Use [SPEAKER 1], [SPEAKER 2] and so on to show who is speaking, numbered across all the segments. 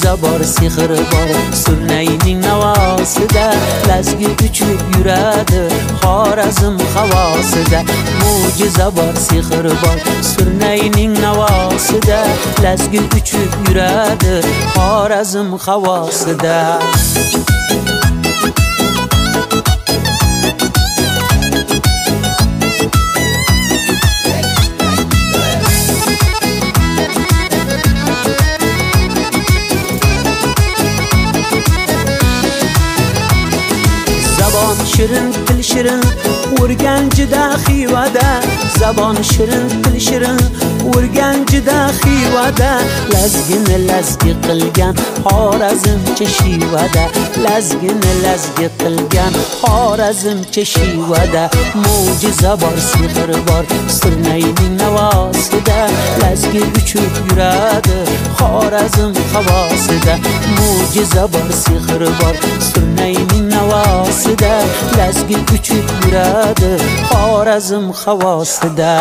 [SPEAKER 1] mo'jiza bor, sehr bor Surnayning navosida, lazgi uchib yuradi Xorazm havosida. Mo'jiza bor, sehr bor Surnayning navosida, lazgi uchib yuradi Xorazm havosida. Zabon shirin, til shirin, o'rganjida xivada. Zabon shirin, til shirin, o'rganjida xivada. Lazgini lazgi qilgan Xorazmcha shivada. Lazgini lazgi qilgan Xorazmcha shivada. Mo'jiza bor, sehr bor Surnayning navosida, lazgi uchib yuradi Xorazm havosida. Mo'jiza bor, sehr bor Surnayning navosida, lazgi uchib yuradi Xorazm havosida.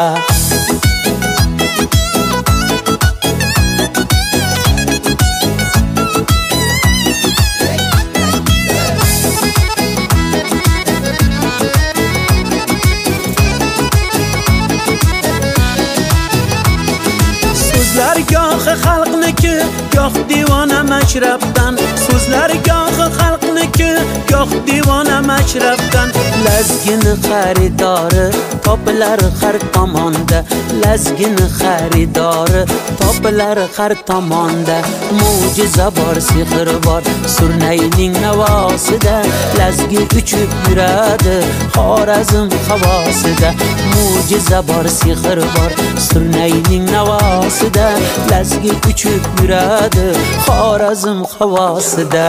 [SPEAKER 1] So'zlar gohi xalqniki, goh divona mashrabdan. So'zlar gohi xalqniki, goh divona mashrabdan. Lazgini xaridori topilar har tomonda. Lazgini xaridori topilar har tomonda. Mo'jiza bor, sehr bor Surnayning navosida, lazgi uchib yuradi Xorazm havosida. Mo'jiza bor, sehr bor Surnayning navosida, lazgi uchib yuradi Xorazm havosida.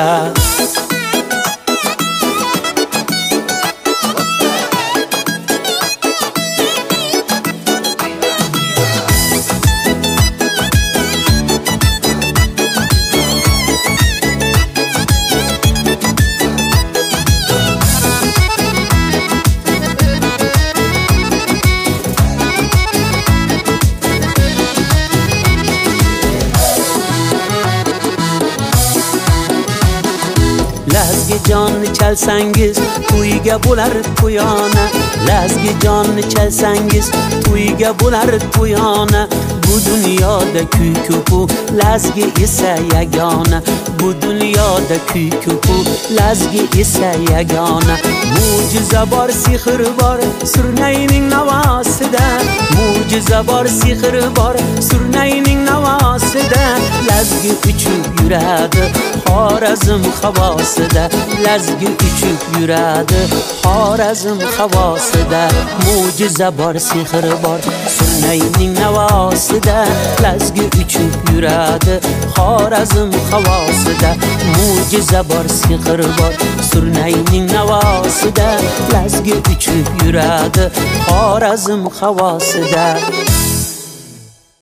[SPEAKER 1] Lazgi jonni chalsangiz, to'yga bo'lar to'yona. Lazgi jonni chalsangiz, to'yga bo'lar to'yona. Bu dunyoda kuy ko'pu, lazgi esa yagona. Bu dunyoda kuy ko'pu, lazgi esa yagona. Mo'jiza bor, sehr bor Surnayning navosida. Mo'jiza bor, sehr bor Surnayning navosida, lazgi uchib yuradi Xorazm havosida. Lazgi uchib yuradi Xorazm havosida. Mo'jiza bor, sehr bor Surnayning navosida, lazgi uchib yuradi Xorazm havosida. Mo'jiza bor, sehr bor Surnayning navosida, lazgi uchib yuradi Xorazm havosida.